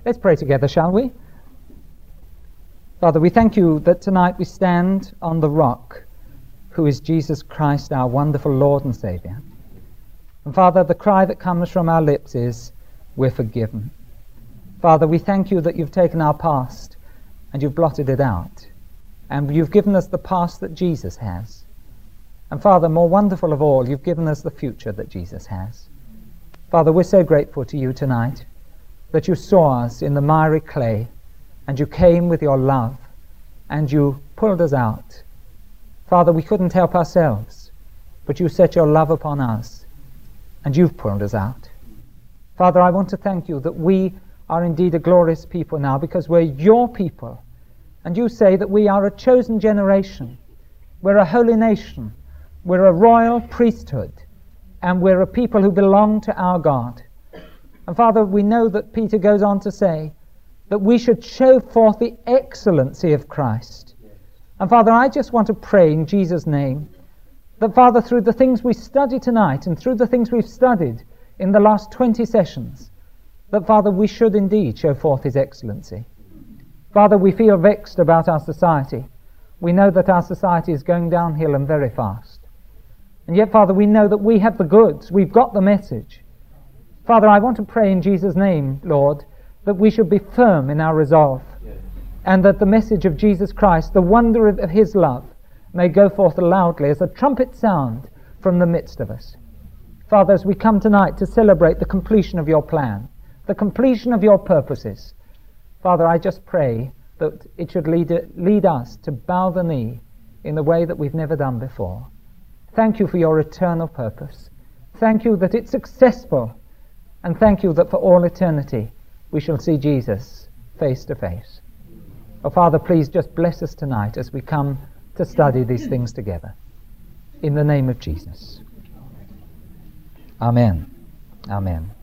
Let's pray together, shall we? Father, we thank you that tonight we stand on the rock, who is Jesus Christ, our wonderful Lord and Saviour. And Father, the cry that comes from our lips is, we're forgiven. Father, we thank you that you've taken our past and you've blotted it out. And you've given us the past that Jesus has. And Father, more wonderful of all, you've given us the future that Jesus has. Father, we're so grateful to you tonight that you saw us in the miry clay and you came with your love and you pulled us out. Father, we couldn't help ourselves, but you set your love upon us and you've pulled us out. Father, I want to thank you that we are indeed a glorious people now because we're your people. And you say that we are a chosen generation. We're a holy nation. We're a royal priesthood. And we're a people who belong to our God. And Father, we know that Peter goes on to say that we should show forth the excellency of Christ. And Father, I just want to pray in Jesus' name that, Father, through the things we study tonight and through the things we've studied in the last 20 sessions, that, Father, we should indeed show forth his excellency. Father, we feel vexed about our society. We know that our society is going downhill and very fast. And yet, Father, we know that we have the goods. We've got the message. Father, I want to pray in Jesus' name, Lord, that we should be firm in our resolve, and that the message of Jesus Christ, the wonder of his love, may go forth loudly as a trumpet sound from the midst of us. Father, as we come tonight to celebrate the completion of your plan, the completion of your purposes, Father, I just pray that it should lead us to bow the knee in the way that we've never done before. Thank you for your eternal purpose. Thank you that it's successful. And thank you that for all eternity we shall see Jesus face to face. Oh, Father, please just bless us tonight as we come to study these things together. In the name of Jesus. Amen. Amen.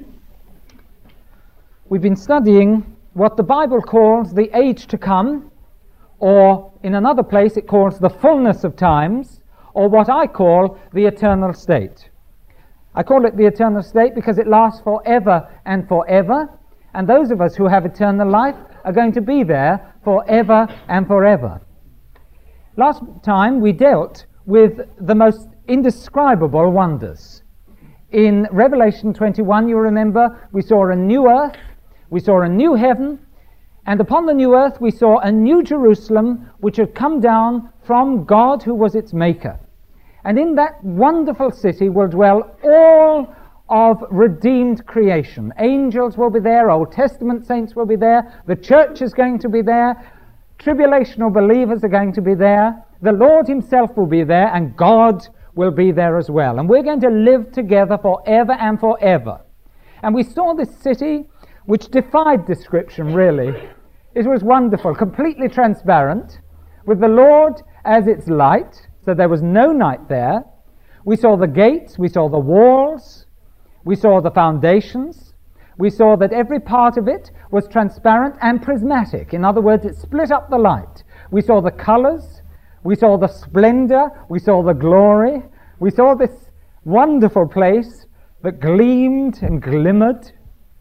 We've been studying what the Bible calls the age to come, or in another place it calls the fullness of times, or what I call the eternal state. I call it the eternal state because it lasts forever and forever, and those of us who have eternal life are going to be there forever and forever. Last time we dealt with the most indescribable wonders. In Revelation 21, you remember, we saw a new earth, we saw a new heaven, and upon the new earth we saw a new Jerusalem which had come down from God who was its maker. And in that wonderful city will dwell all of redeemed creation. Angels will be there, Old Testament saints will be there, the church is going to be there, tribulational believers are going to be there, the Lord himself will be there, and God will be there as well. And we're going to live together forever and forever. And we saw this city which defied description, really. It was wonderful, completely transparent, with the Lord as its light, so there was no night there. We saw the gates, we saw the walls, we saw the foundations, we saw that every part of it was transparent and prismatic. In other words, it split up the light. We saw the colors, we saw the splendor, we saw the glory, we saw this wonderful place that gleamed and glimmered,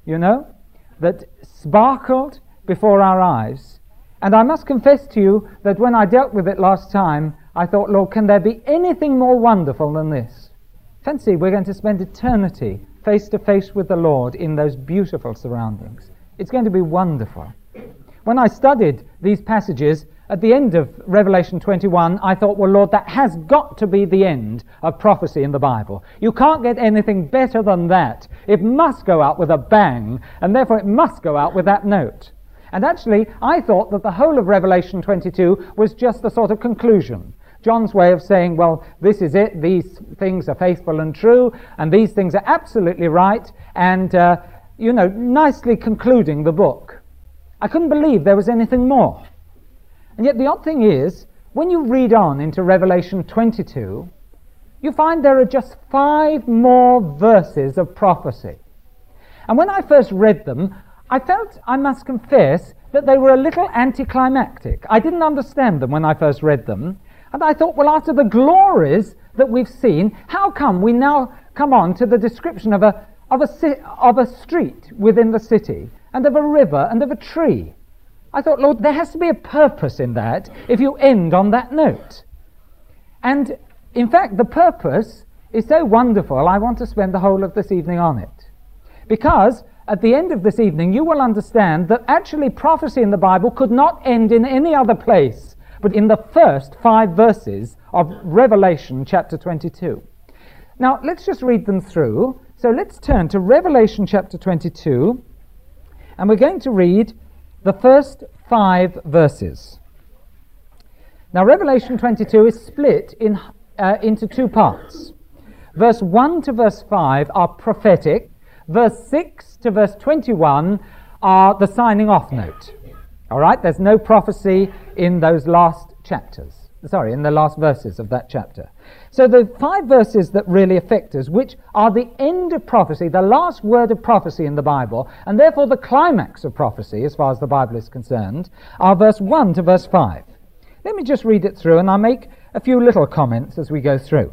that sparkled before our eyes. And I must confess to you that when I dealt with it last time, I thought, Lord, can there be anything more wonderful than this? Fancy, we're going to spend eternity face to face with the Lord in those beautiful surroundings. It's going to be wonderful. When I studied these passages at the end of Revelation 21, I thought, well, Lord, that has got to be the end of prophecy in the Bible. You can't get anything better than that. It must go out with a bang, and therefore it must go out with that note. And actually, I thought that the whole of Revelation 22 was just a sort of conclusion. John's way of saying, well, this is it, these things are faithful and true, and these things are absolutely right, and, nicely concluding the book. I couldn't believe there was anything more. And yet the odd thing is, when you read on into Revelation 22, you find there are just 5 more verses of prophecy. And when I first read them, I felt, I must confess, that they were a little anticlimactic. I didn't understand them when I first read them. And I thought, well, after the glories that we've seen, how come we now come on to the description of a street within the city, and of a river, and of a tree. I thought, Lord, there has to be a purpose in that if you end on that note. And in fact, the purpose is so wonderful, I want to spend the whole of this evening on it. Because at the end of this evening, you will understand that actually prophecy in the Bible could not end in any other place but in the first 5 verses of Revelation chapter 22. Now, let's just read them through. So let's turn to Revelation chapter 22, and we're going to read the first 5 verses. Now, Revelation 22 is split into 2 parts. Verse 1 to verse 5 are prophetic. Verse 6 to verse 21 are the signing off note. All right, there's no prophecy in those last chapters. Sorry, in the last verses of that chapter. So the 5 verses that really affect us, which are the end of prophecy, the last word of prophecy in the Bible, and therefore the climax of prophecy as far as the Bible is concerned, are verse 1 to verse 5. Let me just read it through, and I'll make a few little comments as we go through.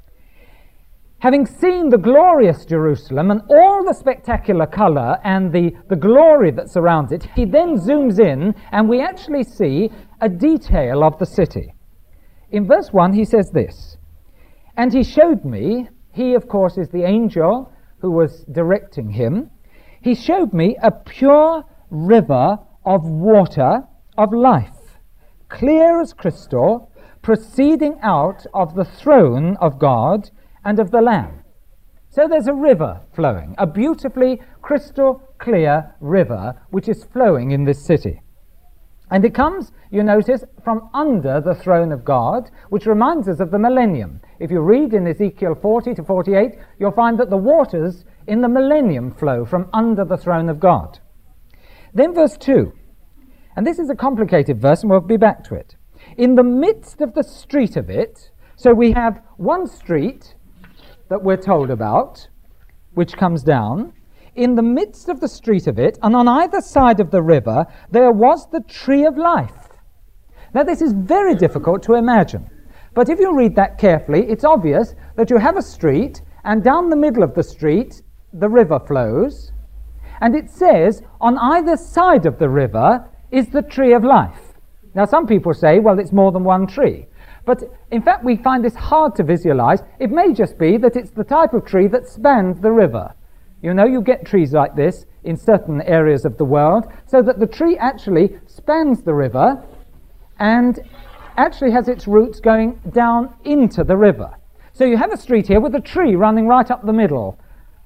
Having seen the glorious Jerusalem and all the spectacular colour and the glory that surrounds it, he then zooms in and we actually see a detail of the city. In verse 1 he says this, "And he showed me," he of course is the angel who was directing him, "he showed me a pure river of water of life, clear as crystal, proceeding out of the throne of God and of the Lamb." So there's a river flowing, a beautifully crystal clear river which is flowing in this city. And it comes, you notice, from under the throne of God, which reminds us of the millennium. If you read in Ezekiel 40 to 48, you'll find that the waters in the millennium flow from under the throne of God. Then verse 2, and this is a complicated verse and we'll be back to it. "In the midst of the street of it," so we have one street that we're told about, which comes down. "In the midst of the street of it, and on either side of the river, there was the tree of life." Now this is very difficult to imagine, but if you read that carefully, it's obvious that you have a street, and down the middle of the street, the river flows, and it says, on either side of the river is the tree of life. Now some people say, well, it's more than one tree. But in fact, we find this hard to visualize. It may just be that it's the type of tree that spans the river. You know, you get trees like this in certain areas of the world, so that the tree actually spans the river and actually has its roots going down into the river. So you have a street here with a tree running right up the middle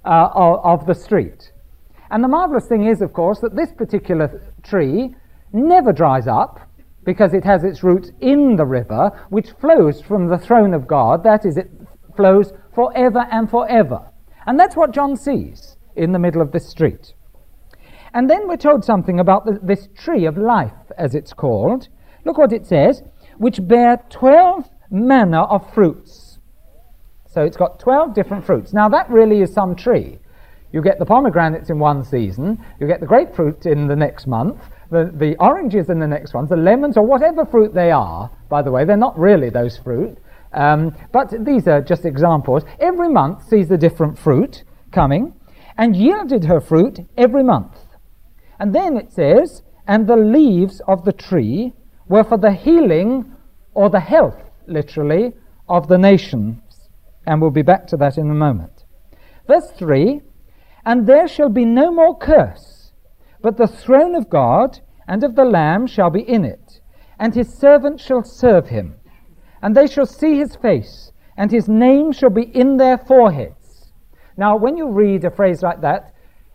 of the street. And the marvelous thing is, of course, that this particular tree never dries up, because it has its roots in the river, which flows from the throne of God. That is, it flows forever and forever. And that's what John sees in the middle of this street. And then we're told something about this tree of life, as it's called. Look what it says, "which bear 12 manner of fruits." So it's got 12 different fruits. Now that really is some tree. You get the pomegranates in one season, you get the grapefruit in the next month, the oranges in the next ones, the lemons, or whatever fruit they are. By the way, they're not really those fruit, but these are just examples. Every month sees a different fruit coming, and yielded her fruit every month. And then it says, "and the leaves of the tree were for the healing," or the health, literally, "of the nations." And we'll be back to that in a moment. Verse 3, "and there shall be no more curse, but the throne of God and of the Lamb shall be in it, and his servants shall serve him. And they shall see his face, and his name shall be in their foreheads." Now, when you read a phrase like that,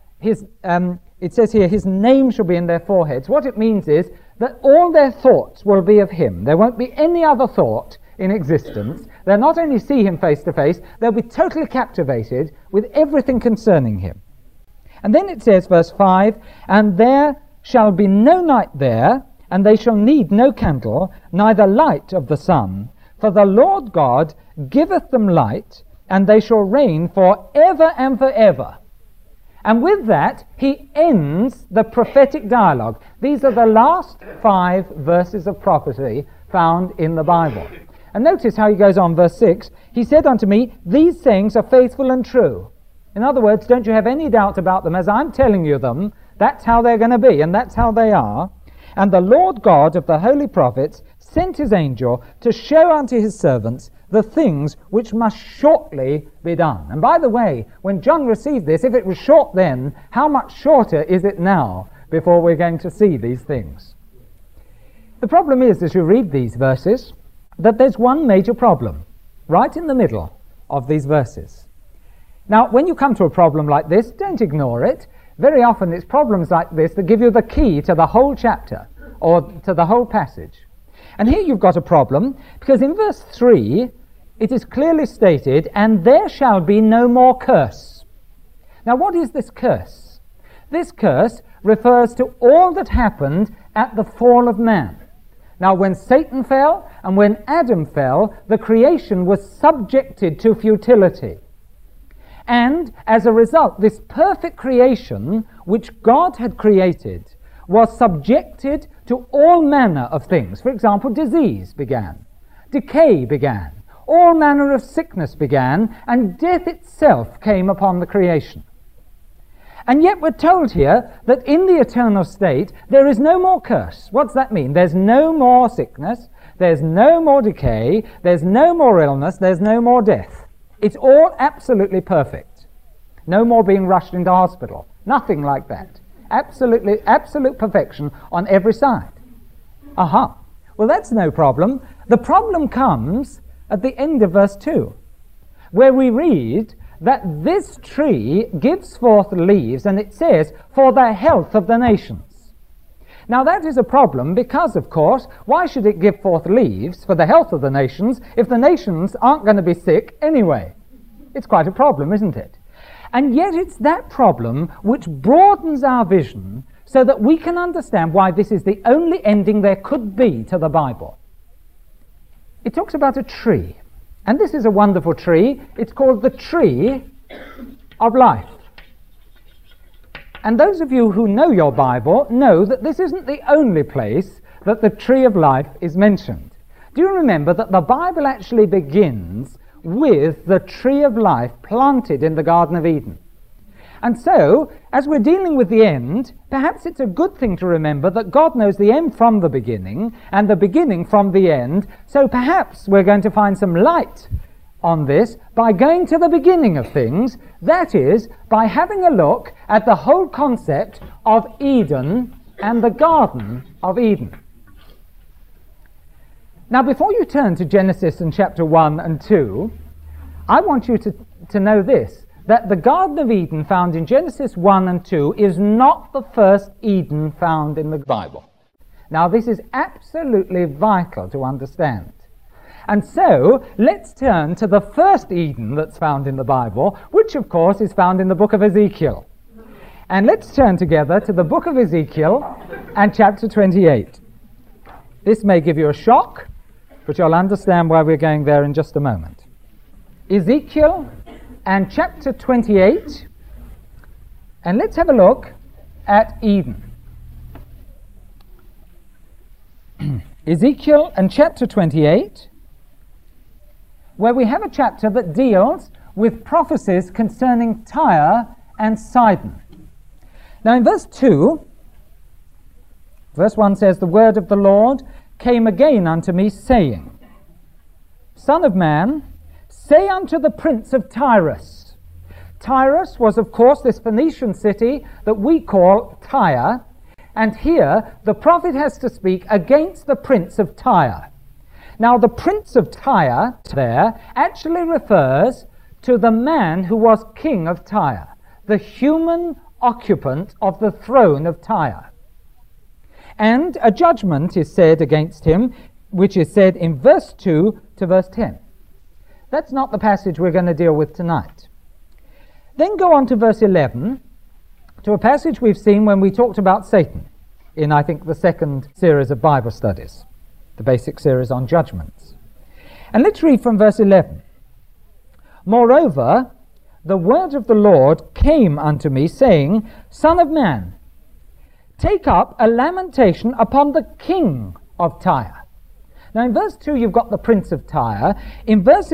it says here, "his name shall be in their foreheads." What it means is that all their thoughts will be of him. There won't be any other thought in existence. They'll not only see him face to face, they'll be totally captivated with everything concerning him. And then it says, verse 5, "and there shall be no night there, and they shall need no candle, neither light of the sun. For the Lord God giveth them light, and they shall reign for ever and forever." And with that, he ends the prophetic dialogue. These are the last 5 verses of prophecy found in the Bible. And notice how he goes on, verse 6, "he said unto me, These sayings are faithful and true." In other words, don't you have any doubt about them. As I'm telling you them, That's how they're going to be, and that's how they are. And the Lord God of the holy prophets sent his angel to show unto his servants the things which must shortly be done. And by the way, when John received this, if it was short then, how much shorter is it now before we're going to see these things? The problem is, as you read these verses, that there's one major problem right in the middle of these verses. Now, when you come to a problem like this, don't ignore it. Very often it's problems like this that give you the key to the whole chapter or to the whole passage. And here you've got a problem, because in verse 3 it is clearly stated, and there shall be no more curse. Now, what is this curse? This curse refers to all that happened at the fall of man. Now, when Satan fell and when Adam fell, the creation was subjected to futility. And as a result, this perfect creation which God had created was subjected to all manner of things. For example, disease began, decay began, all manner of sickness began, and death itself came upon the creation. And yet we're told here that in the eternal state there is no more curse. What does that mean? There's no more sickness, there's no more decay, there's no more illness, there's no more death. It's all absolutely perfect. No more being rushed into hospital. Nothing like that. Absolute perfection on every side. Aha. Well, that's no problem. The problem comes at the end of verse 2, where we read that this tree gives forth leaves, and it says, for the health of the nations. Now that is a problem because, of course, why should it give forth leaves for the health of the nations if the nations aren't going to be sick anyway? It's quite a problem, isn't it? And yet it's that problem which broadens our vision so that we can understand why this is the only ending there could be to the Bible. It talks about a tree, and this is a wonderful tree. It's called the tree of life. And those of you who know your Bible know that this isn't the only place that the tree of life is mentioned. Do you remember that the Bible actually begins with the tree of life planted in the Garden of Eden? And so, as we're dealing with the end, perhaps it's a good thing to remember that God knows the end from the beginning and the beginning from the end, so perhaps we're going to find some light on this by going to the beginning of things, that is, by having a look at the whole concept of Eden and the Garden of Eden. Now, before you turn to Genesis and chapter 1 and 2, I want you to know this, that the Garden of Eden found in Genesis 1 and 2 is not the first Eden found in the Bible. Now, this is absolutely vital to understand. And so, let's turn to the first Eden that's found in the Bible, which, of course, is found in the book of Ezekiel. And let's turn together to the book of Ezekiel and chapter 28. This may give you a shock, but you'll understand why we're going there in just a moment. Ezekiel and chapter 28, and let's have a look at Eden. Ezekiel and chapter 28, where we have a chapter that deals with prophecies concerning Tyre and Sidon. Now in verse 2, verse 1 says, the word of the Lord came again unto me, saying, Son of man, say unto the prince of Tyrus. Tyrus was, of course, this Phoenician city that we call Tyre, and here the prophet has to speak against the prince of Tyre. Now, the prince of Tyre there actually refers to the man who was king of Tyre, the human occupant of the throne of Tyre. And a judgment is said against him, which is said in verse 2 to verse 10. That's not the passage we're going to deal with tonight. Then go on to verse 11, to a passage we've seen when we talked about Satan in, I think, the second series of Bible studies, the basic series on judgments. And let's read from verse 11. Moreover, the word of the Lord came unto me, saying, Son of man, take up a lamentation upon the king of Tyre. Now in verse 2 you've got the prince of Tyre. In verse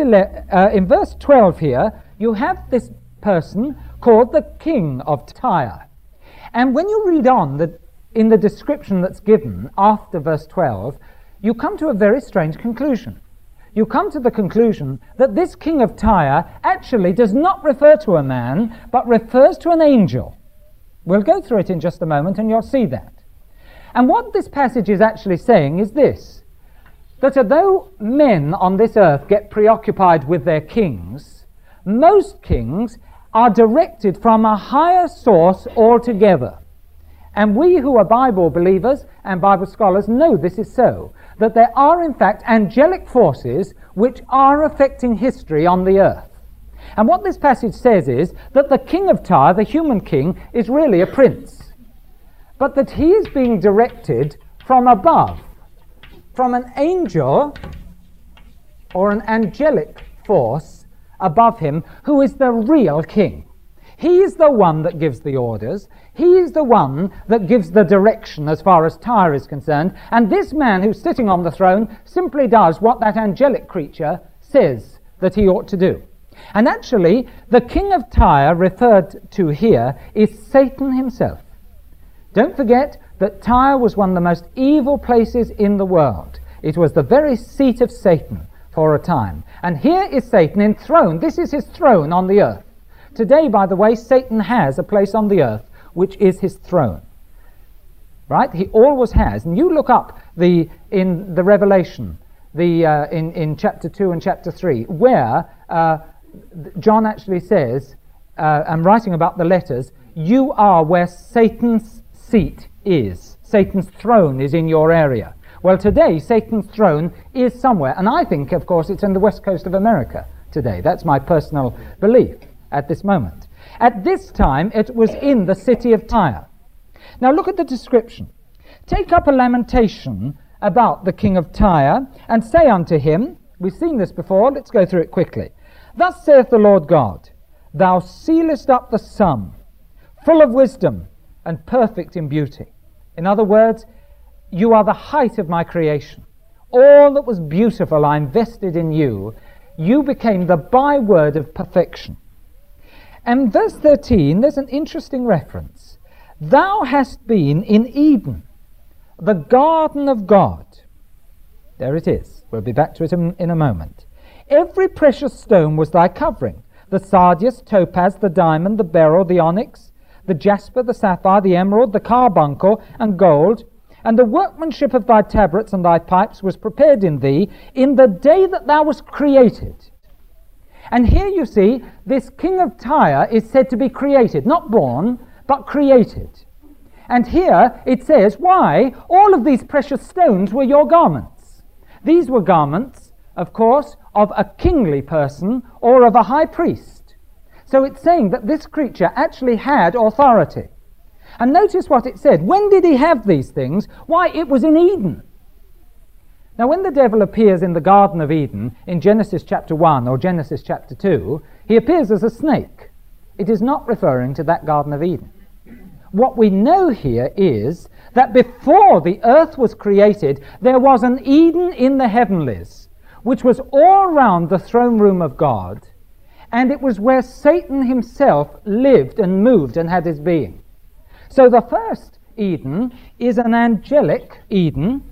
12 here you have this person called the king of Tyre. And when you read on in the description that's given after verse 12, you come to a very strange conclusion. You come to the conclusion that this king of Tyre actually does not refer to a man, but refers to an angel. We'll go through it in just a moment, and you'll see that. And what this passage is actually saying is this, that although men on this earth get preoccupied with their kings, most kings are directed from a higher source altogether. And we who are Bible believers and Bible scholars know this is so, that there are in fact angelic forces which are affecting history on the earth. And what this passage says is that the king of Tyre, the human king, is really a prince, but that he is being directed from above, from an angel or an angelic force above him, who is the real king. He is the one that gives the orders. He is the one that gives the direction as far as Tyre is concerned. And this man who's sitting on the throne simply does what that angelic creature says that he ought to do. And actually, the king of Tyre referred to here is Satan himself. Don't forget that Tyre was one of the most evil places in the world. It was the very seat of Satan for a time. And here is Satan enthroned. This is his throne on the earth. Today, by the way, Satan has a place on the earth which is his throne. Right? He always has. And you look up in the Revelation, in chapter 2 and chapter 3, where John actually says, I'm writing about the letters, you are where Satan's seat is. Satan's throne is in your area. Well, today, Satan's throne is somewhere, and I think, of course, it's in the west coast of America today. That's my personal belief at this moment. At this time, it was in the city of Tyre. Now, look at the description. Take up a lamentation about the king of Tyre, and say unto him, we've seen this before, let's go through it quickly. Thus saith the Lord God, thou sealest up the sum, full of wisdom and perfect in beauty. In other words, you are the height of my creation. All that was beautiful I invested in you. You became the byword of perfection. And verse 13, there's an interesting reference. Thou hast been in Eden, the garden of God. There it is. We'll be back to it in a moment. Every precious stone was thy covering, the sardius, topaz, the diamond, the beryl, the onyx, the jasper, the sapphire, the emerald, the carbuncle, and gold. And the workmanship of thy tabrets and thy pipes was prepared in thee in the day that thou wast created. And here you see, this king of Tyre is said to be created, not born, but created. And here it says, why? All of these precious stones were your garments. These were garments, of course, of a kingly person or of a high priest. So it's saying that this creature actually had authority. And notice what it said. When did he have these things? Why, it was in Eden. Now, when the devil appears in the Garden of Eden, in Genesis chapter 1 or Genesis chapter 2, he appears as a snake. It is not referring to that Garden of Eden. What we know here is that before the earth was created, there was an Eden in the heavenlies, which was all around the throne room of God, and it was where Satan himself lived and moved and had his being. So the first Eden is an angelic Eden,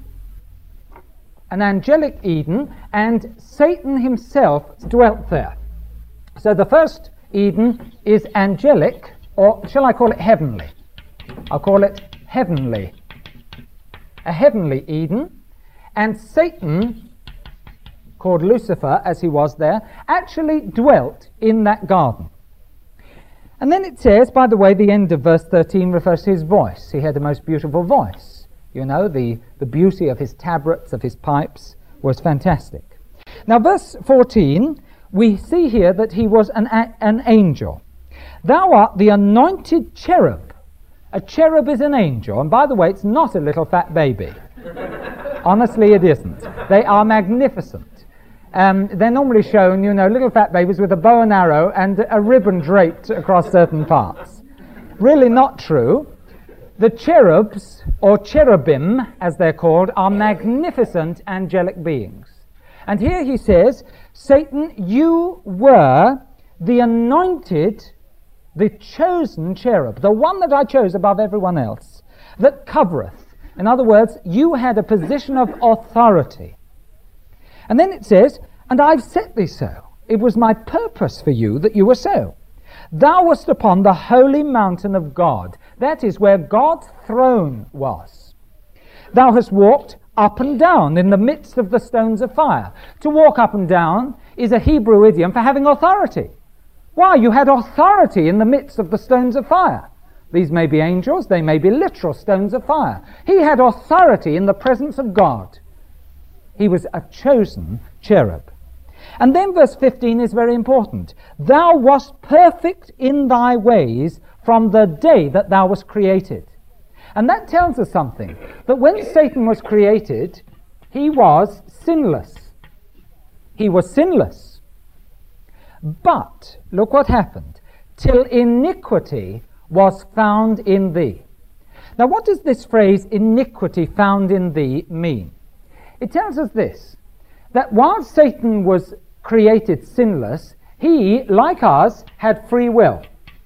and Satan himself dwelt there. So the first Eden is angelic, or shall I call it heavenly? I'll call it heavenly. A heavenly Eden, and Satan, called Lucifer as he was there, actually dwelt in that garden. And then it says, by the way, the end of verse 13 refers to his voice. He had a most beautiful voice. You know, the beauty of his tabrets, of his pipes, was fantastic. Now, verse 14, we see here that he was an angel. Thou art the anointed cherub. A cherub is an angel. And by the way, it's not a little fat baby. Honestly, it isn't. They are magnificent. They're normally shown, you know, little fat babies with a bow and arrow and a ribbon draped across certain parts. Really not true. The cherubs, or cherubim as they're called, are magnificent angelic beings. And here he says, Satan, you were the anointed the chosen cherub, the one that I chose above everyone else, that covereth. In other words, you had a position of authority. And then it says, and I've set thee so. It was my purpose for you that you were so. Thou wast upon the holy mountain of God. That is where God's throne was. Thou hast walked up and down in the midst of the stones of fire. To walk up and down is a Hebrew idiom for having authority. Why? You had authority in the midst of the stones of fire. These may be angels, they may be literal stones of fire. He had authority in the presence of God. He was a chosen cherub. And then verse 15 is very important. Thou wast perfect in thy ways from the day that thou wast created. And that tells us something, that when Satan was created, he was sinless. He was sinless. But, look what happened. Till iniquity was found in thee. Now what does this phrase, iniquity found in thee, mean? It tells us this, that while Satan was created sinless, he, like us, had free will.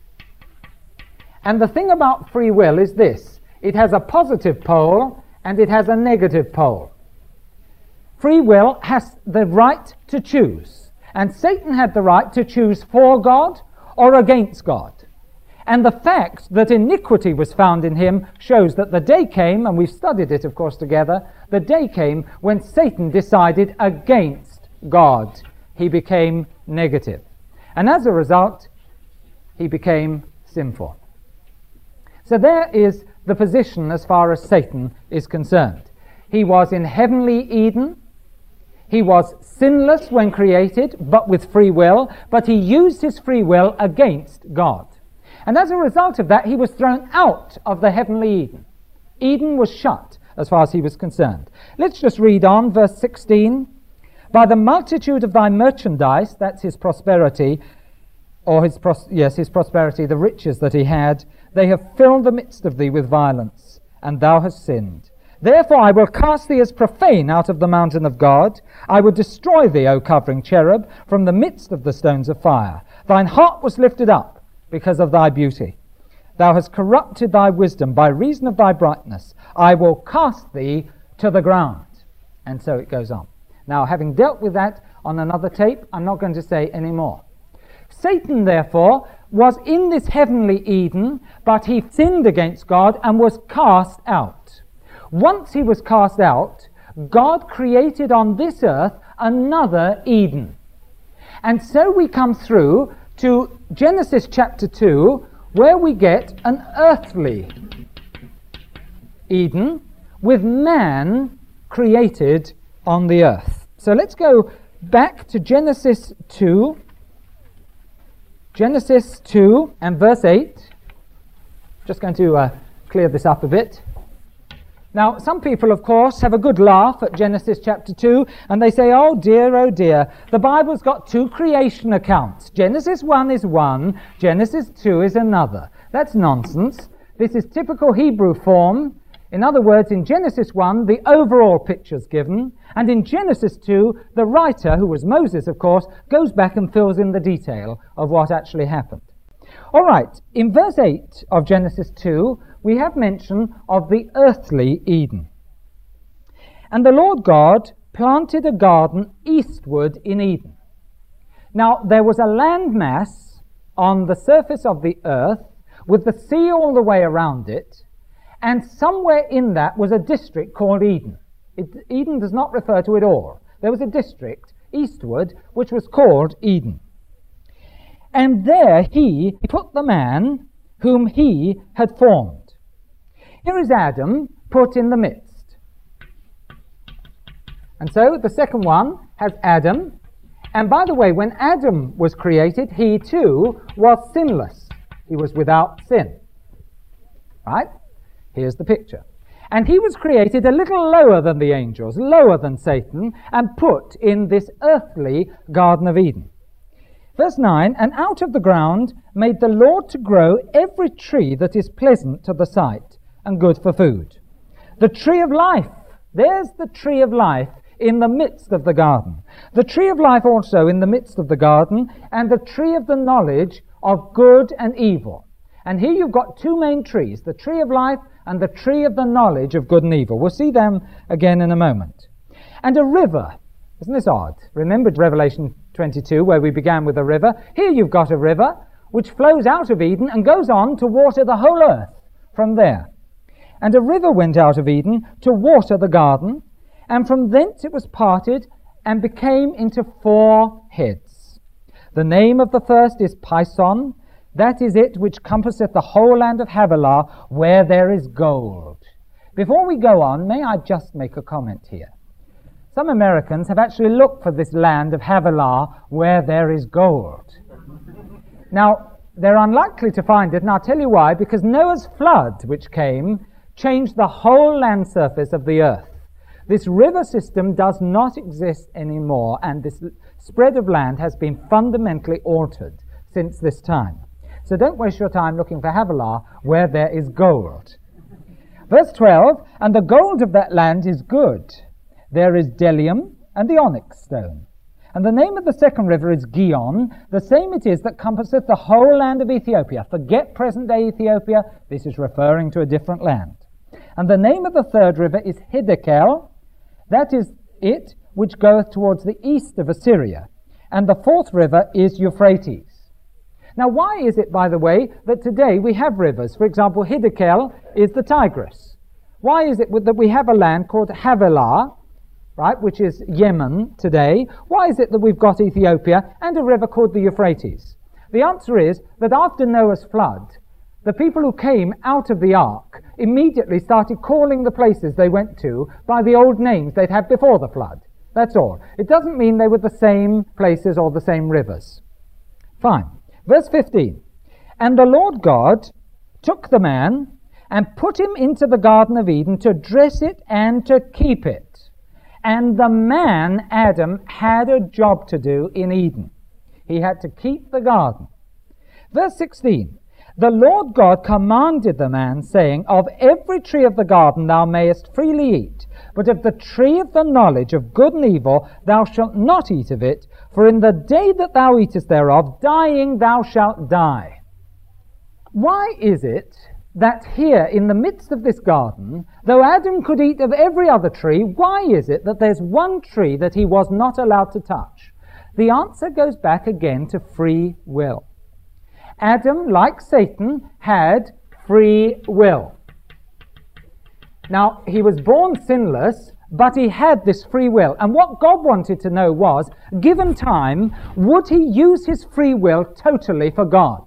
And the thing about free will is this, it has a positive pole and it has a negative pole. Free will has the right to choose, and Satan had the right to choose for God or against God. And the fact that iniquity was found in him shows that the day came, and we've studied it of course together, the day came when Satan decided against God. He became negative. And as a result, he became sinful. So there is the position as far as Satan is concerned. He was in heavenly Eden. He was sinless when created, but with free will, but he used his free will against God. And as a result of that, he was thrown out of the heavenly Eden. Eden was shut as far as he was concerned. Let's just read on, verse 16. By the multitude of thy merchandise, that's his prosperity, or his prosperity, the riches that he had, they have filled the midst of thee with violence, and thou hast sinned. Therefore I will cast thee as profane out of the mountain of God. I will destroy thee, O covering cherub, from the midst of the stones of fire. Thine heart was lifted up because of thy beauty. Thou hast corrupted thy wisdom by reason of thy brightness. I will cast thee to the ground. And so it goes on. Now, having dealt with that on another tape, I'm not going to say any more. Satan, therefore, was in this heavenly Eden, but he sinned against God and was cast out. Once he was cast out, God created on this earth another Eden. And so we come through to Genesis chapter 2, where we get an earthly Eden with man created on the earth. So let's go back to Genesis 2. Genesis 2 and verse 8. Just going to clear this up a bit. Now, some people, of course, have a good laugh at Genesis chapter 2, and they say, oh dear, the Bible's got two creation accounts. Genesis 1 is one, Genesis 2 is another. That's nonsense. This is typical Hebrew form. In other words, in Genesis 1, the overall picture's given, and in Genesis 2, the writer, who was Moses, of course, goes back and fills in the detail of what actually happened. All right, in verse 8 of Genesis 2, we have mention of the earthly Eden. And the Lord God planted a garden eastward in Eden. Now, there was a landmass on the surface of the earth with the sea all the way around it, and somewhere in that was a district called Eden. Eden does not refer to it all. There was a district eastward which was called Eden. And there he put the man whom he had formed. Here is Adam put in the midst. And so the second one has Adam. And by the way, when Adam was created, he too was sinless. He was without sin. Right? Here's the picture. And he was created a little lower than the angels, lower than Satan, and put in this earthly Garden of Eden. Verse 9, and out of the ground made the Lord to grow every tree that is pleasant to the sight and good for food. The tree of life, there's the tree of life in the midst of the garden. The tree of life also in the midst of the garden, and the tree of the knowledge of good and evil. And here you've got two main trees, the tree of life and the tree of the knowledge of good and evil. We'll see them again in a moment. And a river. Isn't this odd? Remember Revelation 22, where we began with a river? Here you've got a river which flows out of Eden and goes on to water the whole earth from there. And a river went out of Eden to water the garden, and from thence it was parted and became into 4 heads. The name of the first is Pison, that is it which compasseth the whole land of Havilah, where there is gold. Before we go on, may I just make a comment here? Some Americans have actually looked for this land of Havilah, where there is gold. Now, they're unlikely to find it, and I'll tell you why, because Noah's flood, which came, changed the whole land surface of the earth. This river system does not exist anymore, and this spread of land has been fundamentally altered since this time. So don't waste your time looking for Havilah, where there is gold. Verse 12, and the gold of that land is good. There is bdellium and the onyx stone. And the name of the second river is Gihon, the same it is that compasseth the whole land of Ethiopia. Forget present-day Ethiopia, this is referring to a different land. And the name of the third river is Hiddekel, that is it which goeth towards the east of Assyria. And the fourth river is Euphrates. Now, why is it, by the way, that today we have rivers? For example, Hiddekel is the Tigris. Why is it that we have a land called Havilah, right, which is Yemen today? Why is it that we've got Ethiopia and a river called the Euphrates? The answer is that after Noah's flood, the people who came out of the ark immediately started calling the places they went to by the old names they'd had before the flood. That's all. It doesn't mean they were the same places or the same rivers. Fine. Verse 15. And the Lord God took the man and put him into the Garden of Eden to dress it and to keep it. And the man, Adam, had a job to do in Eden. He had to keep the garden. Verse 16. The Lord God commanded the man, saying, of every tree of the garden thou mayest freely eat, but of the tree of the knowledge of good and evil thou shalt not eat of it, for in the day that thou eatest thereof, dying thou shalt die. Why is it that here in the midst of this garden, though Adam could eat of every other tree, why is it that there's one tree that he was not allowed to touch? The answer goes back again to free will. Adam, like Satan, had free will. Now, he was born sinless, but he had this free will. And what God wanted to know was, given time, would he use his free will totally for God?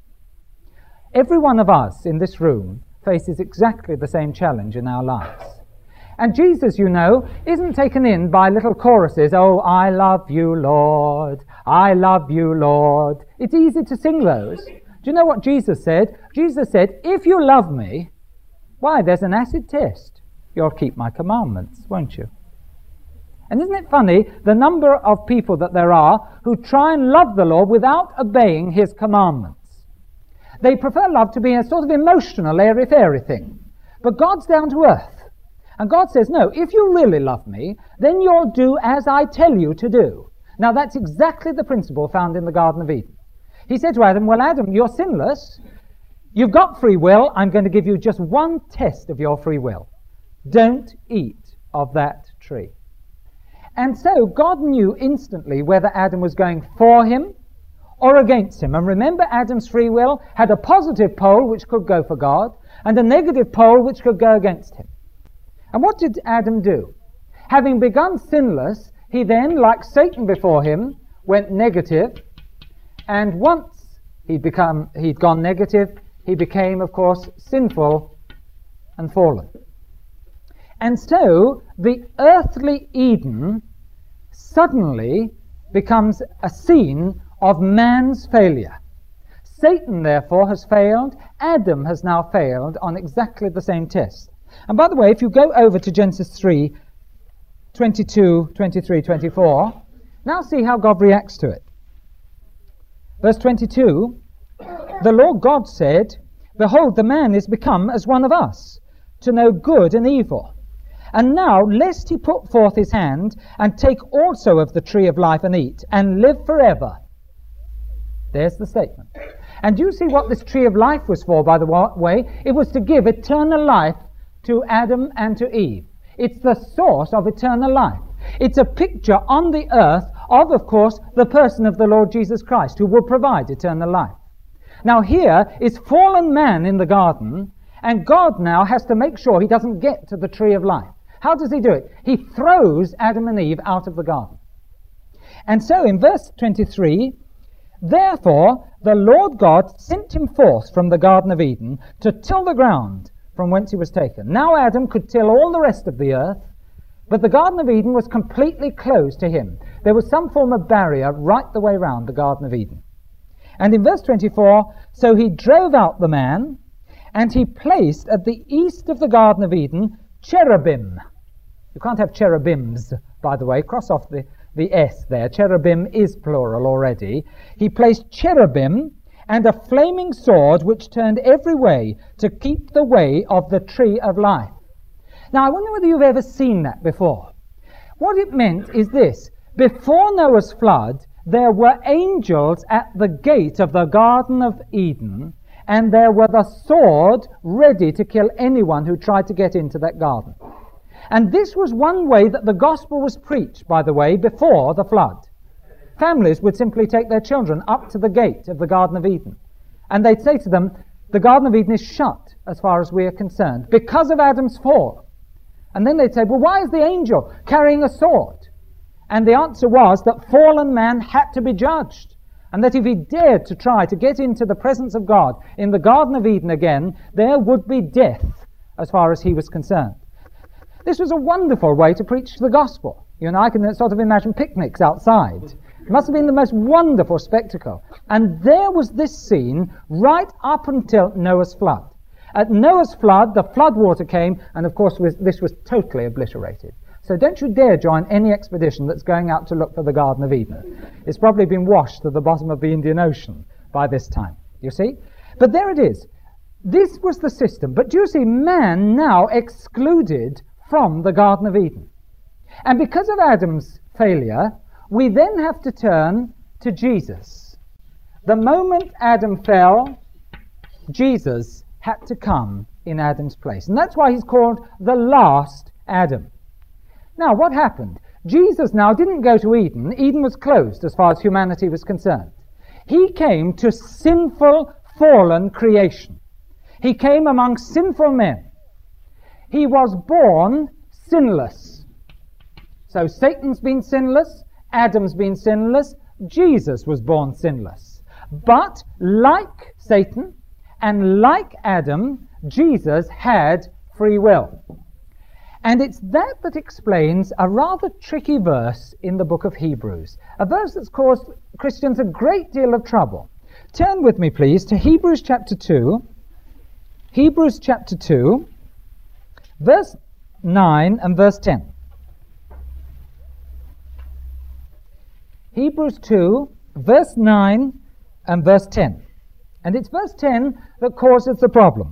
Every one of us in this room faces exactly the same challenge in our lives. And Jesus, you know, isn't taken in by little choruses, oh, I love you, Lord, I love you, Lord. It's easy to sing those. Do you know what Jesus said? Jesus said, if you love me, why, there's an acid test. You'll keep my commandments, won't you? And isn't it funny, the number of people that there are who try and love the Lord without obeying his commandments? They prefer love to be a sort of emotional, airy-fairy thing. But God's down to earth. And God says, no, if you really love me, then you'll do as I tell you to do. Now, that's exactly the principle found in the Garden of Eden. He said to Adam, well, Adam, you're sinless. You've got free will. I'm going to give you just one test of your free will. Don't eat of that tree. And so God knew instantly whether Adam was going for him or against him. And remember, Adam's free will had a positive pole which could go for God and a negative pole which could go against him. And what did Adam do? Having begun sinless, he then, like Satan before him, went negative. And once he'd gone negative, he became, of course, sinful and fallen. And so the earthly Eden suddenly becomes a scene of man's failure. Satan, therefore, has failed. Adam has now failed on exactly the same test. And by the way, if you go over to Genesis 3, 22, 23, 24, now see how God reacts to it. Verse 22, the Lord God said, behold, the man is become as one of us, to know good and evil. And now, lest he put forth his hand, and take also of the tree of life and eat, and live forever. There's the statement. And do you see what this tree of life was for, by the way? It was to give eternal life to Adam and to Eve. It's the source of eternal life. It's a picture on the earth of course, the person of the Lord Jesus Christ, who will provide eternal life. Now here is fallen man in the garden, and God now has to make sure he doesn't get to the tree of life. How does he do it? He throws Adam and Eve out of the garden. And so in verse 23, therefore the Lord God sent him forth from the Garden of Eden to till the ground from whence he was taken. Now Adam could till all the rest of the earth, but the Garden of Eden was completely closed to him. There was some form of barrier right the way round the Garden of Eden. And in verse 24, so he drove out the man, and he placed at the east of the Garden of Eden cherubim. You can't have cherubims, by the way. Cross off the S there. Cherubim is plural already. He placed cherubim and a flaming sword which turned every way to keep the way of the tree of life. Now, I wonder whether you've ever seen that before. What it meant is this. Before Noah's flood, there were angels at the gate of the Garden of Eden, and there were the sword ready to kill anyone who tried to get into that garden. And this was one way that the gospel was preached, by the way, before the flood. Families would simply take their children up to the gate of the Garden of Eden, and they'd say to them, the Garden of Eden is shut as far as we are concerned because of Adam's fall. And then they'd say, well, why is the angel carrying a sword? And the answer was that fallen man had to be judged, and that if he dared to try to get into the presence of God in the Garden of Eden again, there would be death as far as he was concerned. This was a wonderful way to preach the gospel. You know, I can sort of imagine picnics outside. It must have been the most wonderful spectacle. And there was this scene right up until Noah's flood. At Noah's flood, the flood water came, and of course this was totally obliterated. So don't you dare join any expedition that's going out to look for the Garden of Eden. It's probably been washed to the bottom of the Indian Ocean by this time, you see? But there it is. This was the system. But do you see, man now excluded from the Garden of Eden. And because of Adam's failure, we then have to turn to Jesus. The moment Adam fell, Jesus had to come in Adam's place. And that's why he's called the last Adam. Now, what happened? Jesus now didn't go to Eden. Eden was closed as far as humanity was concerned. He came to sinful, fallen creation. He came among sinful men. He was born sinless. So Satan's been sinless, Adam's been sinless, Jesus was born sinless. But like Satan and like Adam, Jesus had free will. And it's that explains a rather tricky verse in the book of Hebrews, a verse that's caused Christians a great deal of trouble. Turn with me, please, to Hebrews chapter 2. Hebrews chapter 2, verse 9 and verse 10. Hebrews 2, verse 9 and verse 10. And it's verse 10 that causes the problem.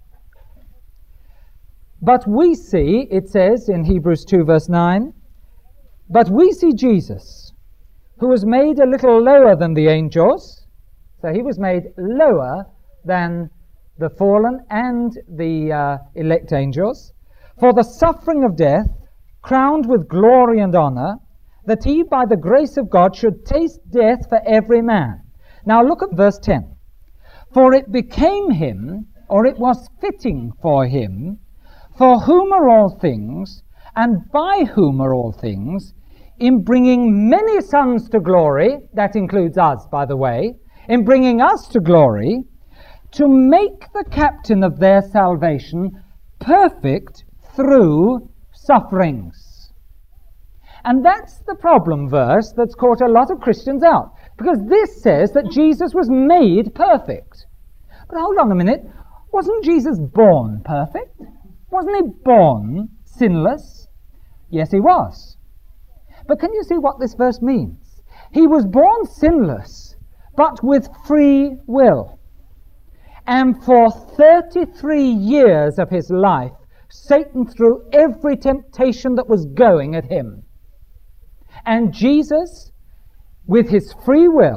But we see, it says in Hebrews 2 verse 9, but we see Jesus, who was made a little lower than the angels. So he was made lower than the fallen and the elect angels, for the suffering of death, crowned with glory and honor, that he by the grace of God should taste death for every man. Now look at verse 10. For it became him, or it was fitting for him, for whom are all things, and by whom are all things, in bringing many sons to glory, that includes us, by the way, in bringing us to glory, to make the captain of their salvation perfect through sufferings. And that's the problem verse that's caught a lot of Christians out, because this says that Jesus was made perfect. But hold on a minute, wasn't Jesus born perfect? Wasn't he born sinless? Yes, he was. But can you see what this verse means? He was born sinless, but with free will. And for 33 years of his life, Satan threw every temptation that was going at him. And Jesus, with his free will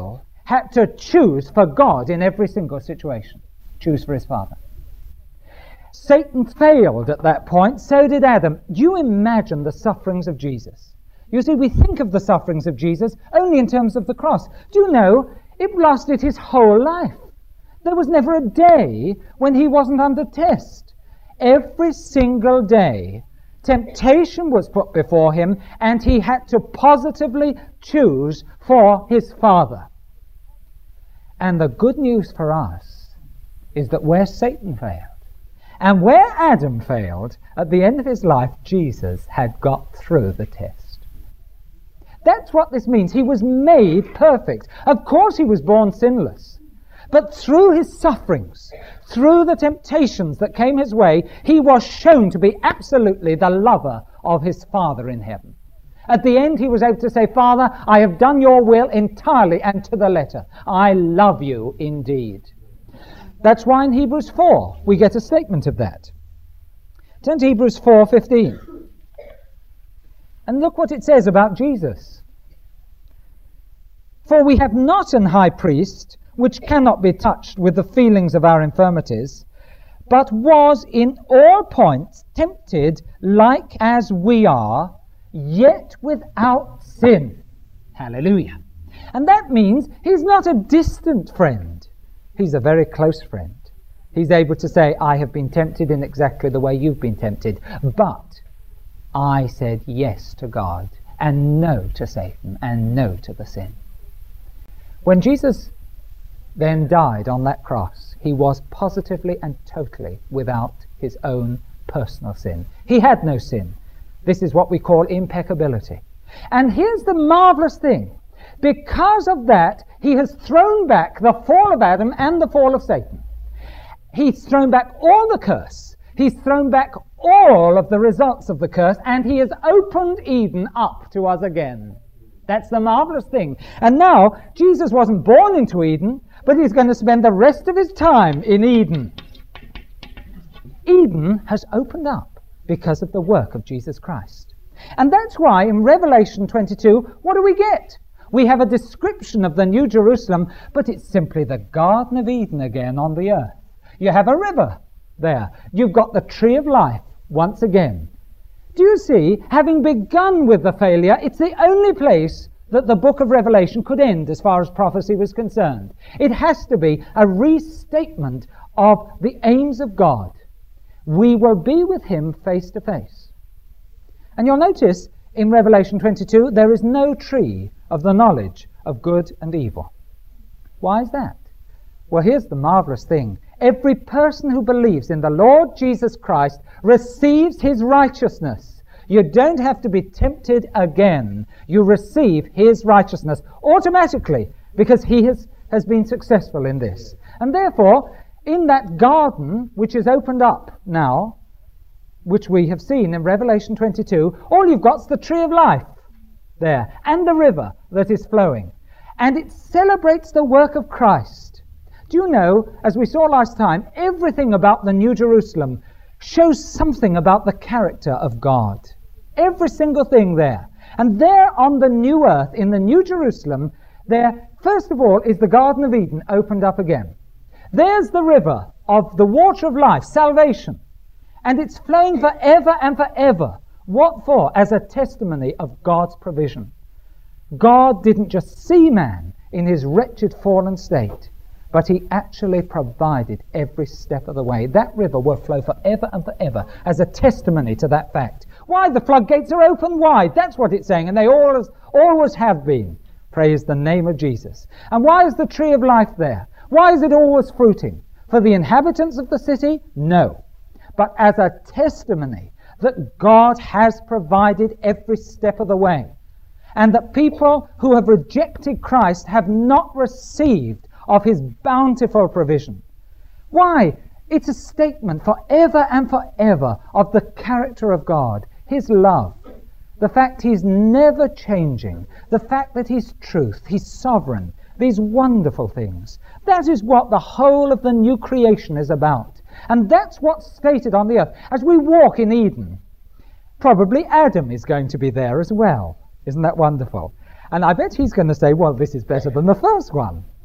had to choose for God in every single situation, choose for his Father. Satan failed at that point, so did Adam. Do you imagine the sufferings of Jesus? You see, we think of the sufferings of Jesus only in terms of the cross. Do you know, it lasted his whole life. There was never a day when he wasn't under test. Every single day, temptation was put before him, and he had to positively choose for his Father. And the good news for us is that where Satan failed, and where Adam failed, at the end of his life, Jesus had got through the test. That's what this means. He was made perfect. Of course he was born sinless. But through his sufferings, through the temptations that came his way, he was shown to be absolutely the lover of his Father in heaven. At the end he was able to say, Father, I have done your will entirely and to the letter. I love you indeed. That's why in Hebrews 4 we get a statement of that. Turn to Hebrews 4:15. And look what it says about Jesus. For we have not an high priest which cannot be touched with the feelings of our infirmities, but was in all points tempted like as we are, yet without sin. Hallelujah. And that means he's not a distant friend. He's a very close friend. He's able to say, I have been tempted in exactly the way you've been tempted, but I said yes to God and no to Satan and no to the sin. When Jesus then died on that cross, he was positively and totally without his own personal sin. He had no sin. This is what we call impeccability. And here's the marvelous thing. Because of that, he has thrown back the fall of Adam and the fall of Satan. He's thrown back all the curse. He's thrown back all of the results of the curse, and he has opened Eden up to us again. That's the marvelous thing. And now, Jesus wasn't born into Eden, but he's going to spend the rest of his time in Eden. Eden has opened up because of the work of Jesus Christ. And that's why in Revelation 22, what do we get? We have a description of the New Jerusalem, but it's simply the Garden of Eden again on the earth. You have a river there. You've got the tree of life once again. Do you see, having begun with the failure, it's the only place that the book of Revelation could end as far as prophecy was concerned. It has to be a restatement of the aims of God. We will be with him face to face. And you'll notice in Revelation 22 there is no tree of the knowledge of good and evil. Why is that? Well, here's the marvelous thing. Every person who believes in the Lord Jesus Christ receives his righteousness. You don't have to be tempted again. You receive his righteousness automatically because he has been successful in this. And therefore, in that garden which is opened up now, which we have seen in Revelation 22, all you've got is the tree of life there and the river that is flowing. And it celebrates the work of Christ. Do you know, as we saw last time, everything about the New Jerusalem shows something about the character of God. Every single thing there. And there on the new earth, in the New Jerusalem, there, first of all, is the Garden of Eden opened up again. There's the river of the water of life, salvation. And it's flowing forever and forever. What for? As a testimony of God's provision. God didn't just see man in his wretched fallen state, but he actually provided every step of the way. That river will flow forever and forever as a testimony to that fact. Why? The floodgates are open wide. That's what it's saying, and they always have been. Praise the name of Jesus. And why is the tree of life there? Why is it always fruiting? For the inhabitants of the city? No. But as a testimony that God has provided every step of the way, and that people who have rejected Christ have not received of his bountiful provision. Why? It's a statement forever and forever of the character of God, his love, the fact he's never changing, the fact that he's truth, he's sovereign, these wonderful things. That is what the whole of the new creation is about. And that's what's stated on the earth. As we walk in Eden, probably Adam is going to be there as well. Isn't that wonderful? And I bet he's going to say, well, this is better than the first one.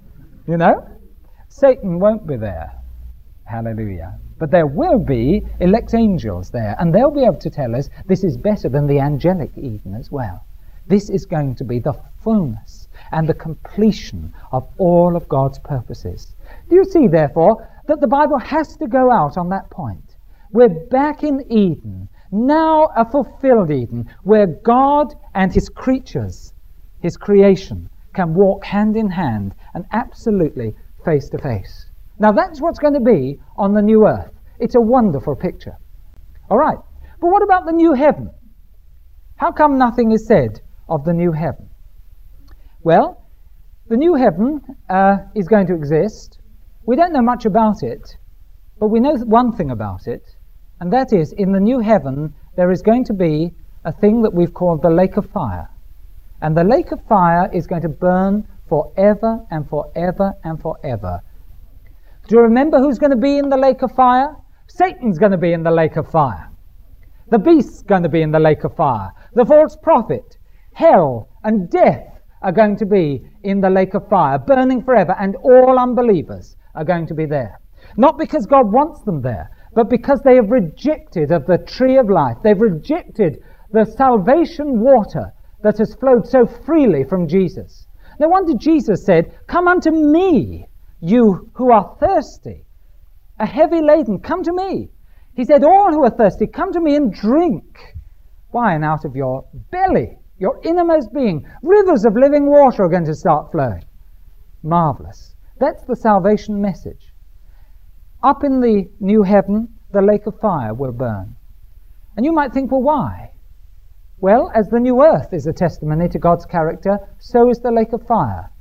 You know? Satan won't be there. Hallelujah. But there will be elect angels there, and they'll be able to tell us this is better than the angelic Eden as well. This is going to be the fullness and the completion of all of God's purposes. Do you see, therefore, that the Bible has to go out on that point? We're back in Eden, now a fulfilled Eden, where God and his creatures, his creation, can walk hand in hand and absolutely face to face. Now that's what's going to be on the new earth. It's a wonderful picture. All right, but what about the new heaven? How come nothing is said of the new heaven? Well, the new heaven is going to exist. We don't know much about it, but we know one thing about it, and that is, in the new heaven there is going to be a thing that we've called the lake of fire. And the lake of fire is going to burn forever and forever and forever. Do you remember who's going to be in the lake of fire? Satan's going to be in the lake of fire. The beast's going to be in the lake of fire. The false prophet, hell, and death are going to be in the lake of fire, burning forever, and all unbelievers are going to be there. Not because God wants them there, but because they have rejected of the tree of life. They've rejected the salvation water that has flowed so freely from Jesus. No wonder Jesus said, "Come unto me, you who are thirsty, a heavy laden, come to me." He said, "All who are thirsty, come to me and drink." Why? And out of your belly, your innermost being, rivers of living water are going to start flowing. Marvelous. That's the salvation message. Up in the new heaven, the lake of fire will burn. And you might think, well, why? Well, as the new earth is a testimony to God's character, so is the lake of fire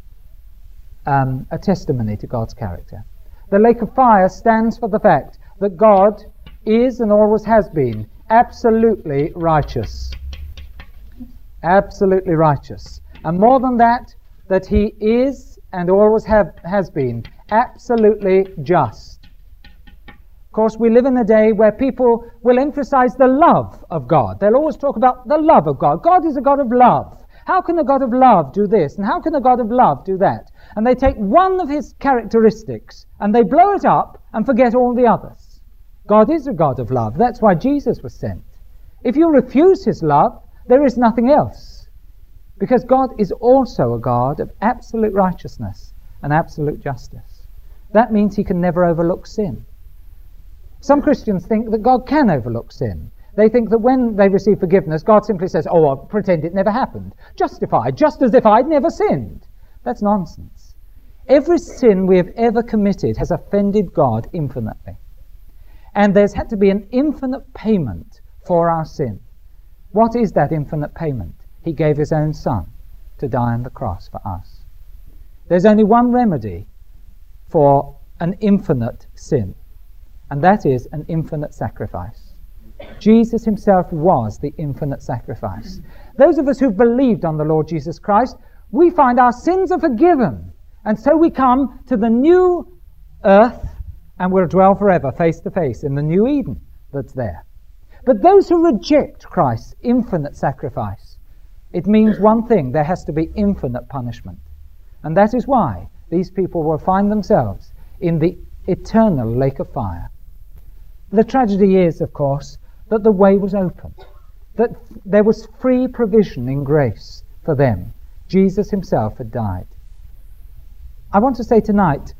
a testimony to God's character. The lake of fire stands for the fact that God is and always has been absolutely righteous. Absolutely righteous. And more than that, that he is and always has been absolutely just. Of course, we live in a day where people will emphasize the love of God. They'll always talk about the love of God. God is a God of love. How can a God of love do this? And how can a God of love do that? And they take one of his characteristics and they blow it up and forget all the others. God is a God of love. That's why Jesus was sent. If you refuse his love, there is nothing else. Because God is also a God of absolute righteousness and absolute justice. That means he can never overlook sin. Some Christians think that God can overlook sin. They think that when they receive forgiveness, God simply says, "Oh, I'll pretend it never happened. Justified, just as if I'd never sinned." That's nonsense. Every sin we have ever committed has offended God infinitely. And there's had to be an infinite payment for our sin. What is that infinite payment? He gave his own Son to die on the cross for us. There's only one remedy for an infinite sin, and that is an infinite sacrifice. Jesus himself was the infinite sacrifice. Those of us who've believed on the Lord Jesus Christ, we find our sins are forgiven, and so we come to the new earth and we'll dwell forever face to face in the new Eden that's there. But those who reject Christ's infinite sacrifice, it means one thing: there has to be infinite punishment. And that is why these people will find themselves in the eternal lake of fire. The tragedy is, of course, that the way was open, that there was free provision in grace for them. Jesus himself had died. I want to say tonight,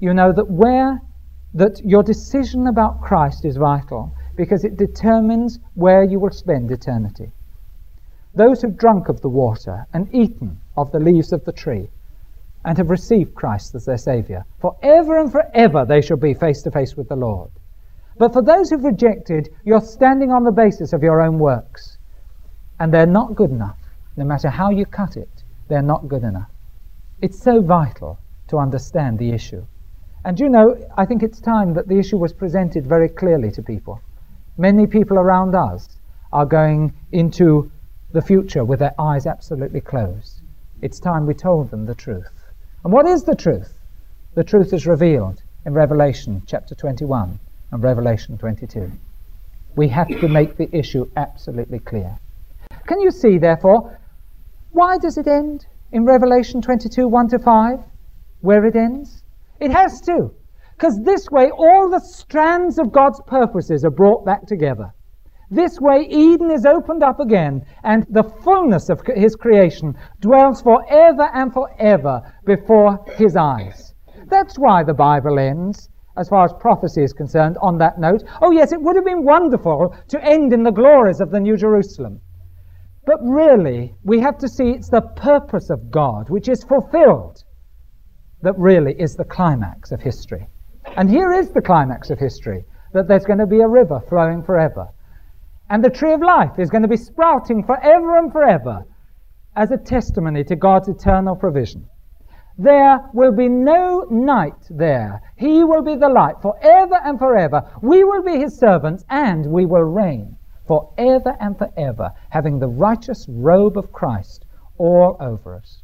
that your decision about Christ is vital, because it determines where you will spend eternity. Those who've drunk of the water and eaten of the leaves of the tree and have received Christ as their Saviour, forever and forever they shall be face to face with the Lord. But for those who've rejected, you're standing on the basis of your own works, and they're not good enough. No matter how you cut it, they're not good enough. It's so vital to understand the issue. And I think it's time that the issue was presented very clearly to people. Many people around us are going into the future with their eyes absolutely closed. It's time we told them the truth. And what is the truth? The truth is revealed in Revelation chapter 21 and Revelation 22. We have to make the issue absolutely clear. Can you see, therefore, why does it end in Revelation 22, 1-5, where it ends? It has to. Because this way all the strands of God's purposes are brought back together. This way Eden is opened up again, and the fullness of his creation dwells forever and forever before his eyes. That's why the Bible ends, as far as prophecy is concerned, on that note. Oh yes, it would have been wonderful to end in the glories of the New Jerusalem. But really, we have to see it's the purpose of God, which is fulfilled, that really is the climax of history. And here is the climax of history, that there's going to be a river flowing forever. And the tree of life is going to be sprouting forever and forever as a testimony to God's eternal provision. There will be no night there. He will be the light forever and forever. We will be his servants, and we will reign forever and forever, having the righteous robe of Christ all over us.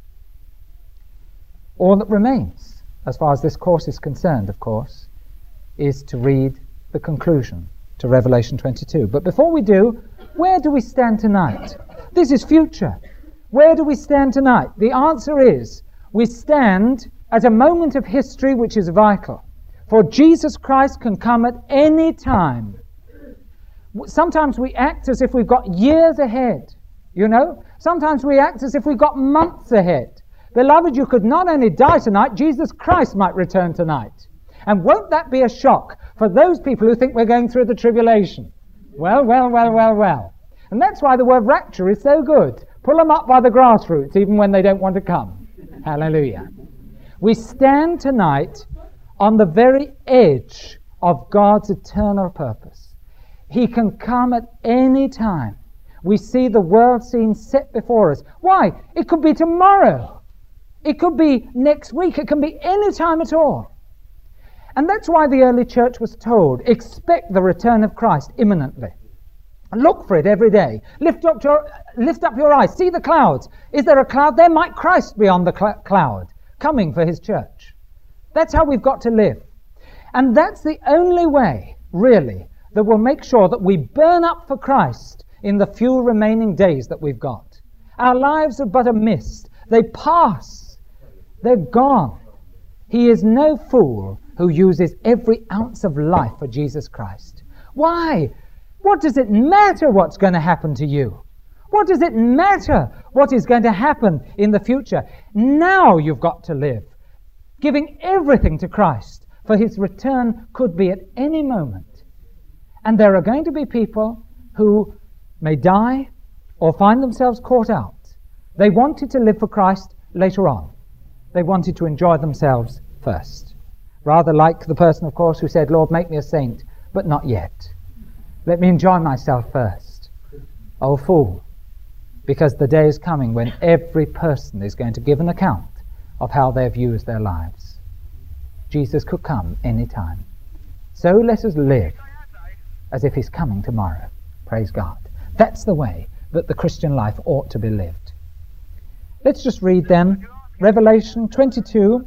All that remains, as far as this course is concerned, of course, is to read the conclusion to Revelation 22. But before we do, where do we stand tonight? This is future. Where do we stand tonight? The answer is, we stand at a moment of history which is vital. For Jesus Christ can come at any time. Sometimes we act as if we've got years ahead, you know. Sometimes we act as if we've got months ahead. Beloved, you could not only die tonight, Jesus Christ might return tonight. And won't that be a shock for those people who think we're going through the tribulation? Well. And that's why the word rapture is so good. Pull them up by the grassroots, even when they don't want to come. Hallelujah. We stand tonight on the very edge of God's eternal purpose. He can come at any time. We see the world scene set before us. Why? It could be tomorrow. It could be next week. It can be any time at all. And that's why the early church was told, expect the return of Christ imminently. Look for it every day. Lift up your eyes. See the clouds. Is there a cloud? There might Christ be on the cloud, coming for his church. That's how we've got to live. And that's the only way, really, that will make sure that we burn up for Christ in the few remaining days that we've got. Our lives are but a mist. They pass. They're gone. He is no fool who uses every ounce of life for Jesus Christ. Why? What does it matter what's going to happen to you? What does it matter what is going to happen in the future? Now you've got to live, giving everything to Christ, for his return could be at any moment. And there are going to be people who may die or find themselves caught out. They wanted to live for Christ later on. They wanted to enjoy themselves first. Rather like the person, of course, who said, Lord, make me a saint, but not yet. Let me enjoy myself first. Oh, fool, because the day is coming when every person is going to give an account of how they've used their lives. Jesus could come any time. So let us live as if he's coming tomorrow. Praise God. That's the way that the Christian life ought to be lived. Let's just read then Revelation 22,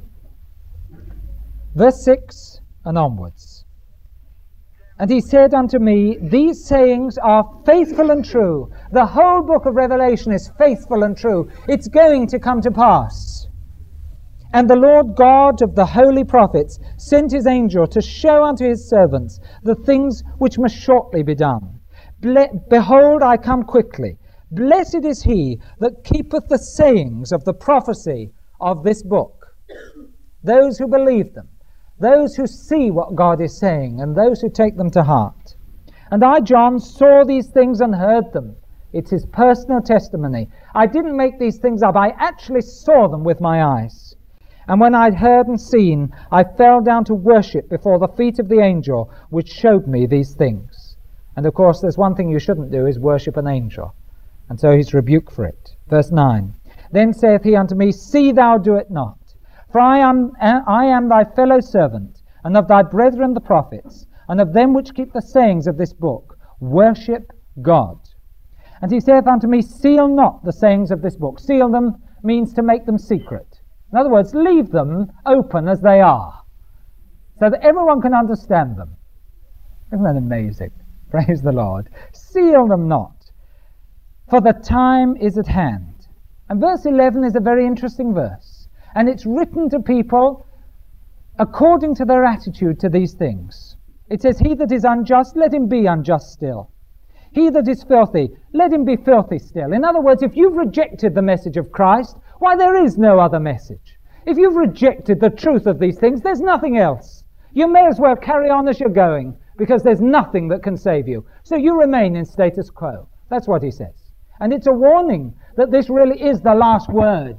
verse 6 and onwards. And he said unto me, these sayings are faithful and true. The whole book of Revelation is faithful and true. It's going to come to pass. And the Lord God of the holy prophets sent his angel to show unto his servants the things which must shortly be done. Behold, I come quickly. Blessed is he that keepeth the sayings of the prophecy of this book. Those who believe them, those who see what God is saying, and those who take them to heart. And I, John, saw these things and heard them. It's his personal testimony. I didn't make these things up. I actually saw them with my eyes. And when I'd heard and seen, I fell down to worship before the feet of the angel which showed me these things. And of course, there's one thing you shouldn't do, is worship an angel. And so he's rebuked for it. Verse 9. Then saith he unto me, see thou do it not. For I am thy fellow servant, and of thy brethren the prophets, and of them which keep the sayings of this book. Worship God. And he saith unto me, seal not the sayings of this book. Seal them means to make them secret. In other words, leave them open as they are, so that everyone can understand them. Isn't that amazing? Praise the Lord. Seal them not, for the time is at hand. And verse 11 is a very interesting verse. And it's written to people according to their attitude to these things. It says, he that is unjust, let him be unjust still. He that is filthy, let him be filthy still. In other words, if you've rejected the message of Christ, why, there is no other message. If you've rejected the truth of these things, there's nothing else. You may as well carry on as you're going, because there's nothing that can save you. So you remain in status quo. That's what he says. And it's a warning that this really is the last word.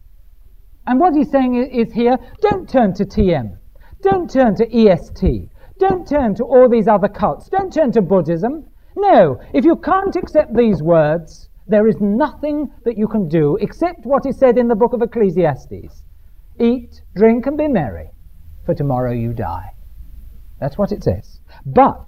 And what he's saying is here, don't turn to TM. Don't turn to EST. Don't turn to all these other cults. Don't turn to Buddhism. No, if you can't accept these words, there is nothing that you can do except what is said in the book of Ecclesiastes. Eat, drink, and be merry, for tomorrow you die. That's what it says. But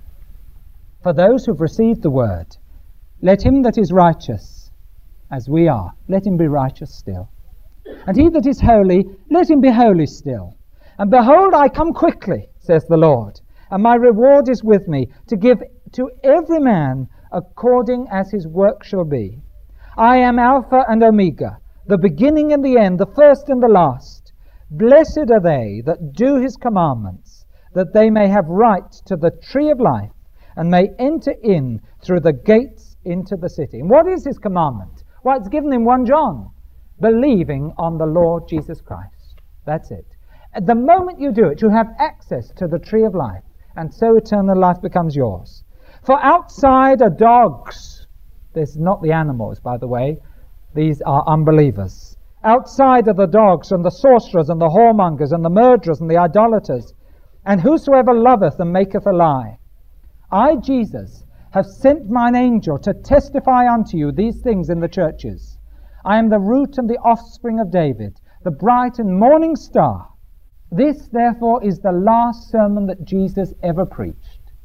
for those who've received the word, let him that is righteous, as we are, let him be righteous still. And he that is holy, let him be holy still. And behold, I come quickly, says the Lord, and my reward is with me, to give to every man according as his work shall be. I am Alpha and Omega, the beginning and the end, the first and the last. Blessed are they that do his commandments, that they may have right to the tree of life, and may enter in through the gates into the city. And what is his commandment? Well, it's given in 1 John. Believing on the Lord Jesus Christ. That's it. At the moment you do it, you have access to the tree of life, and so eternal life becomes yours. For outside are dogs. This is not the animals, by the way. These are unbelievers. Outside are the dogs, and the sorcerers, and the whoremongers, and the murderers, and the idolaters, and whosoever loveth and maketh a lie. I, Jesus, have sent mine angel to testify unto you these things in the churches. I am the root and the offspring of David, the bright and morning star. This, therefore, is the last sermon that Jesus ever preached.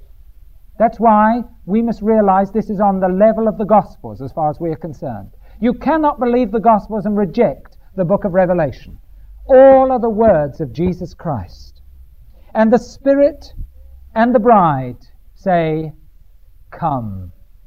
That's why we must realize this is on the level of the Gospels as far as we are concerned. You cannot believe the Gospels and reject the book of Revelation. All are the words of Jesus Christ. And the Spirit and the bride say, Come.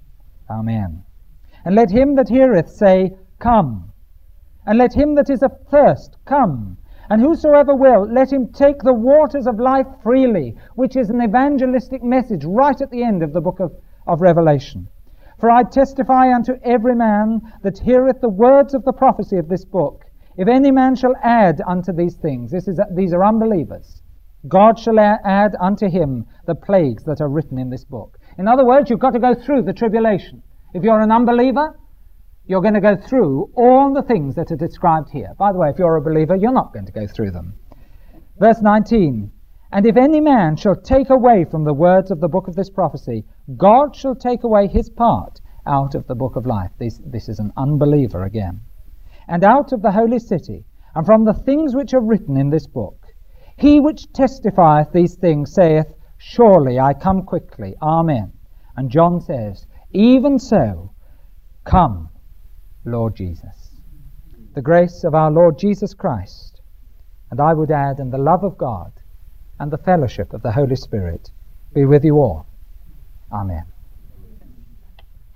Amen. And let him that heareth say, Come. And let him that is athirst come. And whosoever will, let him take the waters of life freely, which is an evangelistic message right at the end of the book of Revelation. For I testify unto every man that heareth the words of the prophecy of this book, if any man shall add unto these things, these are unbelievers, God shall add unto him the plagues that are written in this book. In other words, you've got to go through the tribulation. If you're an unbeliever, you're going to go through all the things that are described here. By the way, if you're a believer, you're not going to go through them. Verse 19, And if any man shall take away from the words of the book of this prophecy, God shall take away his part out of the book of life. This is an unbeliever again. And out of the holy city, and from the things which are written in this book. He which testifieth these things saith, Surely I come quickly. Amen. And John says, Even so, come, Lord Jesus. The grace of our Lord Jesus Christ, and I would add, and the love of God, and the fellowship of the Holy Spirit be with you all. Amen.